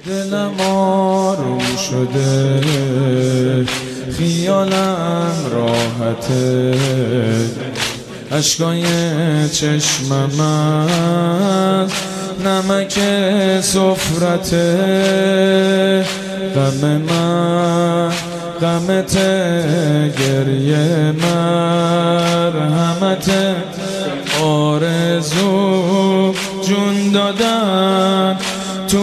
دلم آروم شده، خیالم راحته، اشکای چشمم از نمک سفرته، غم من غمت، گریه مرحمت، آرزو جون دادن تو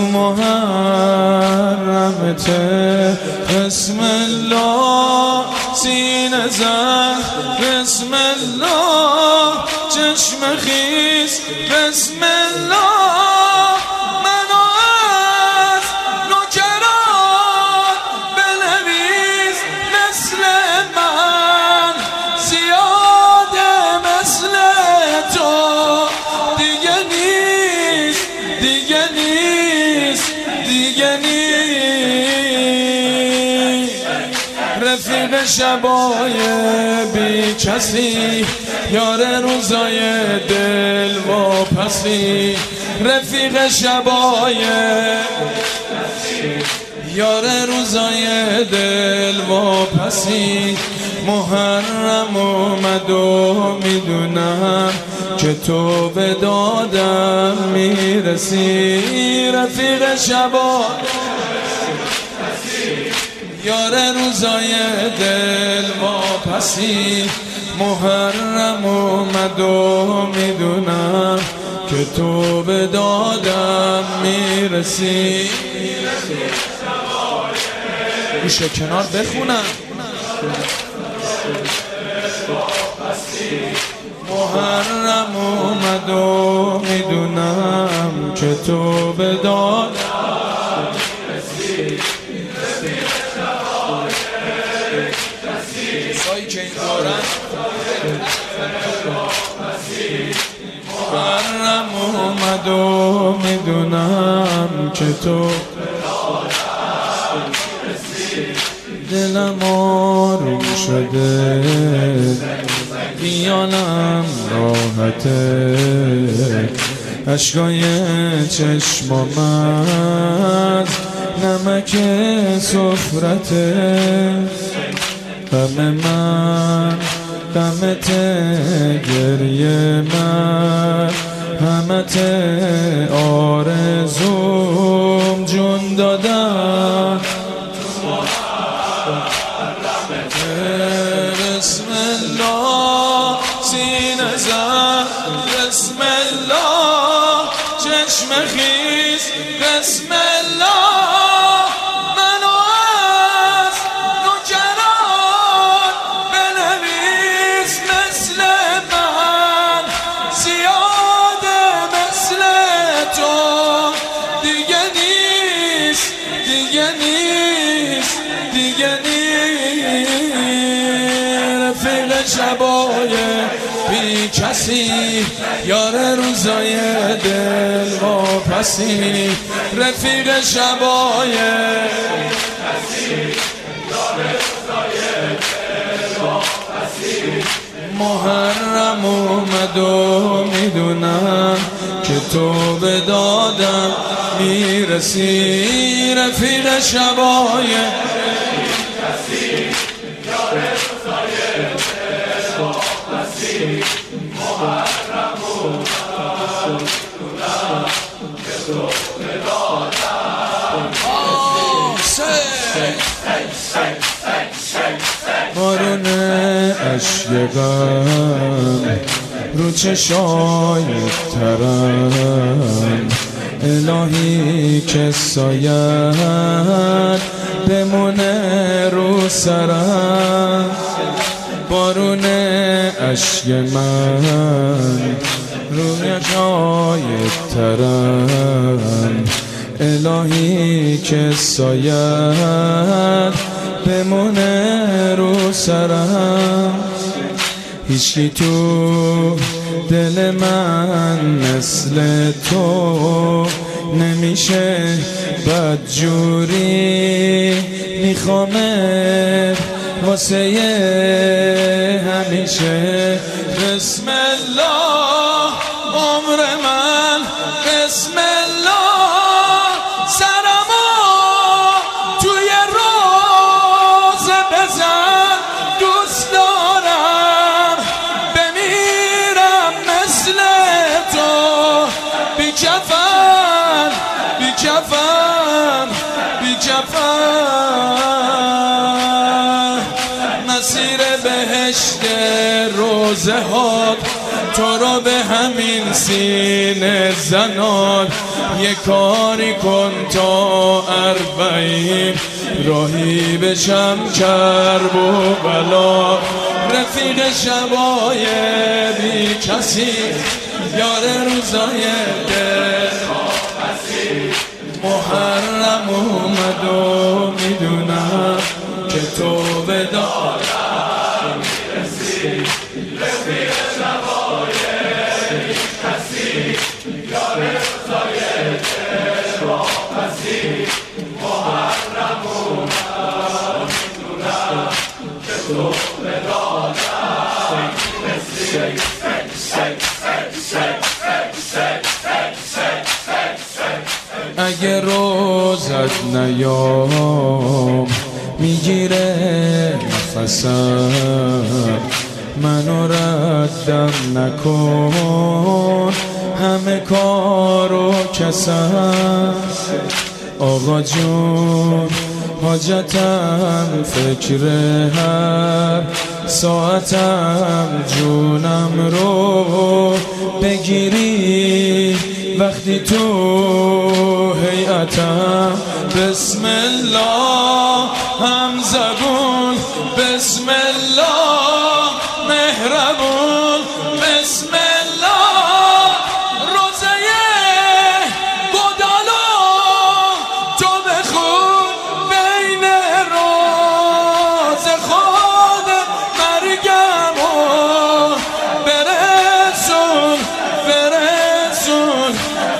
محرمت. بسم الله سینه زن، بسم الله چشم خیز، بسم الله منو از نوکران بنویس، مثل من زیاده مثل تو دیگه نیست، دیگه نیست، دیگه نیست. رفیق شبای بی کسی، یار روزای دل واپسی، رفیق شبای یار روزای دل واپسی. محرم اومد و میدونم که تو به دادم میرسی، رفیق شبای یار روزای دل واپسی. محرم اومد و میدونم که تو به دادم میرسی. گوشه کنار بخونم. محرم اومد و میدونم که تو به دادم میرسی. سایی که این دارن محرم اومد و میدونم که تو دلم آروم شده، خیالم راحته، اشکای چشمم از نمک سفرته، غم من غمت، گریه مرحمت، آرزوم جون دادن. بسم الله سینه زن، بسم الله چشم خیز، بسم الله منو از نوکران بنویس، مثل من زیاده مثل تو دیگه نیست، دیگه نیست، دیگه نیست. رفیق شبای بی کسی، یار روزای دل واپسی، رفیق شبای محرم اومد و میدونم که تو به دادم میرسی، رفیق شبای محرم اومد که تو به دادم. بارون اشک غم رو چشای ترم، الهی که سایت بمونه رو سرم. بارون اشک من روی جای ترم، الهی که سایت بمونه رو سرم. هیچکی تو دل من مثل تو نمیشه، بدجوری میخوامه واسه همیشه. بسم الله عمر من، بسم الله سرمو روزه ها تو رو به همین سینه زنان. یه کاری کن تا 40 راهی بشم کرب و بلا. رفیق شبای بی کسی یار روزای دلواپسی. محرم اومد و میدونم که تو به دادم میرسی. رفیق شبای بی کسی یار روزای دلواپسی. محرم اومد میدونم که تو به دادم میرسی. اگه روزت نیام میگیره نفسم، منو ردم نکن همه کارو کسم. آقا جون حاجتم فکر هر ساعتم جونم رو بگیری وقتی تو هیئتم. بسم الله هم زبون، بسم الله مهربون، بسم الله روزه گدالو تو بخون بین روز خود مرگمو برسون برسون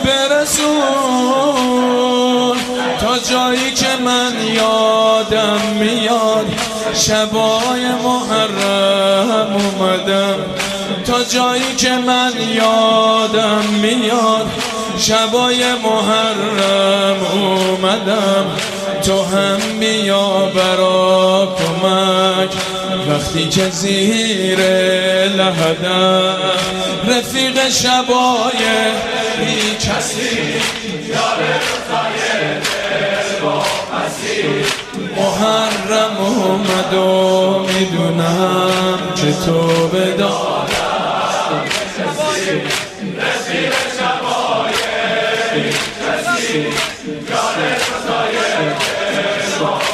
برسون تا جایی که من یادم میاد شبای محرم اومدم. تا جایی که من یادم میاد شبای محرم اومدم. تو هم بیا برا کمک وقتی که زیر لحدم. رفیق شبای بی کسی یار روزای دلواپسی. محرم اومد و میدونم که تو به دادم میرسی. رفیق شبای بی کسی یار روزای دلواپسی.